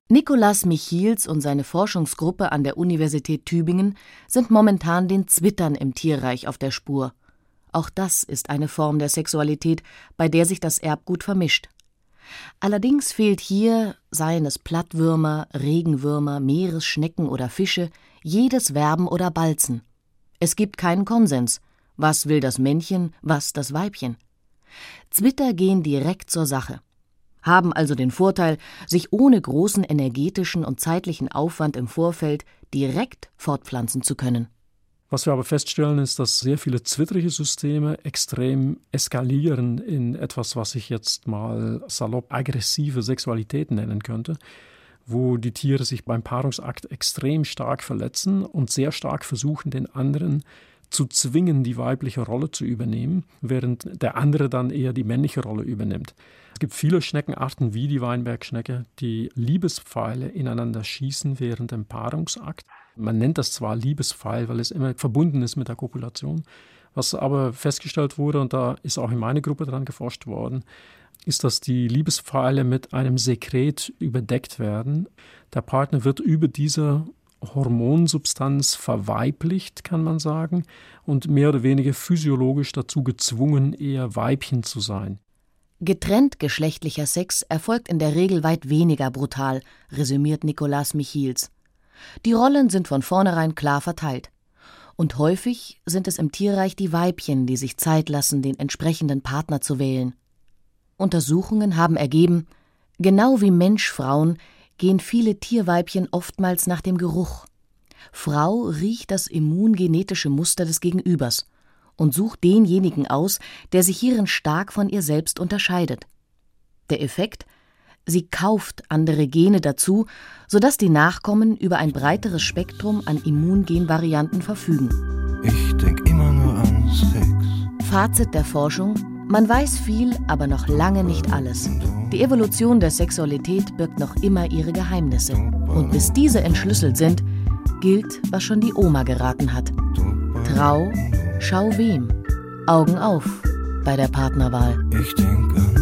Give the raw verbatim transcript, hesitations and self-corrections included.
Nicolas Michiels und seine Forschungsgruppe an der Universität Tübingen sind momentan den Zwittern im Tierreich auf der Spur. Auch das ist eine Form der Sexualität, bei der sich das Erbgut vermischt. Allerdings fehlt hier, seien es Plattwürmer, Regenwürmer, Meeresschnecken oder Fische, jedes Werben oder Balzen. Es gibt keinen Konsens. Was will das Männchen, was das Weibchen? Zwitter gehen direkt zur Sache, haben also den Vorteil, sich ohne großen energetischen und zeitlichen Aufwand im Vorfeld direkt fortpflanzen zu können. Was wir aber feststellen, ist, dass sehr viele zwittrige Systeme extrem eskalieren in etwas, was ich jetzt mal salopp aggressive Sexualität nennen könnte, wo die Tiere sich beim Paarungsakt extrem stark verletzen und sehr stark versuchen, den anderen zu zwingen, die weibliche Rolle zu übernehmen, während der andere dann eher die männliche Rolle übernimmt. Es gibt viele Schneckenarten wie die Weinbergschnecke, die Liebespfeile ineinander schießen während dem Paarungsakt. Man nennt das zwar Liebespfeil, weil es immer verbunden ist mit der Kopulation. Was aber festgestellt wurde, und da ist auch in meiner Gruppe dran geforscht worden, ist, dass die Liebespfeile mit einem Sekret überdeckt werden. Der Partner wird über diese Hormonsubstanz verweiblicht, kann man sagen, und mehr oder weniger physiologisch dazu gezwungen, eher Weibchen zu sein. Getrennt geschlechtlicher Sex erfolgt in der Regel weit weniger brutal, resümiert Nicolas Michiels. Die Rollen sind von vornherein klar verteilt. Und häufig sind es im Tierreich die Weibchen, die sich Zeit lassen, den entsprechenden Partner zu wählen. Untersuchungen haben ergeben, genau wie Mensch-Frauen gehen viele Tierweibchen oftmals nach dem Geruch. Frau riecht das immungenetische Muster des Gegenübers und sucht denjenigen aus, der sich hierin stark von ihr selbst unterscheidet. Der Effekt? Sie kauft andere Gene dazu, sodass die Nachkommen über ein breiteres Spektrum an Immungenvarianten verfügen. Ich denk immer nur an Sex. Fazit der Forschung: Man weiß viel, aber noch lange nicht alles. Die Evolution der Sexualität birgt noch immer ihre Geheimnisse. Und bis diese entschlüsselt sind, gilt, was schon die Oma geraten hat. Trau, schau wem. Augen auf bei der Partnerwahl. Ich denk an